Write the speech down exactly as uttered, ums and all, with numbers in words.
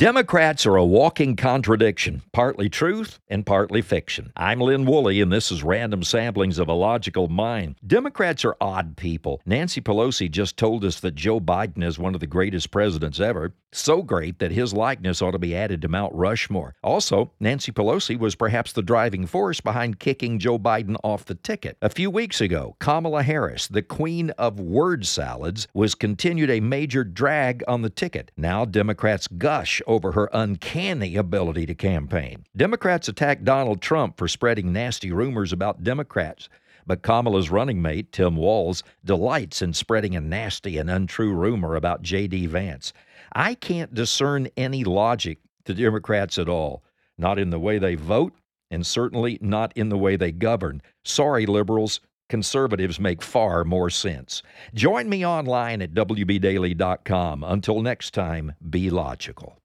Democrats are a walking contradiction, partly truth and partly fiction. I'm Lynn Woolley, and this is Random Samplings of a Logical Mind. Democrats are odd people. Nancy Pelosi just told us that Joe Biden is one of the greatest presidents ever. So great that his likeness ought to be added to Mount Rushmore. Also, Nancy Pelosi was perhaps the driving force behind kicking Joe Biden off the ticket. A few weeks ago, Kamala Harris, the queen of word salads, was continued a major drag on the ticket. Now Democrats gush over her uncanny ability to campaign. Democrats attack Donald Trump for spreading nasty rumors about Democrats. But Kamala's running mate, Tim Walz, delights in spreading a nasty and untrue rumor about J D. Vance. I can't discern any logic to Democrats at all, not in the way they vote and certainly not in the way they govern. Sorry, liberals. Conservatives make far more sense. Join me online at W B daily dot com. Until next time, be logical.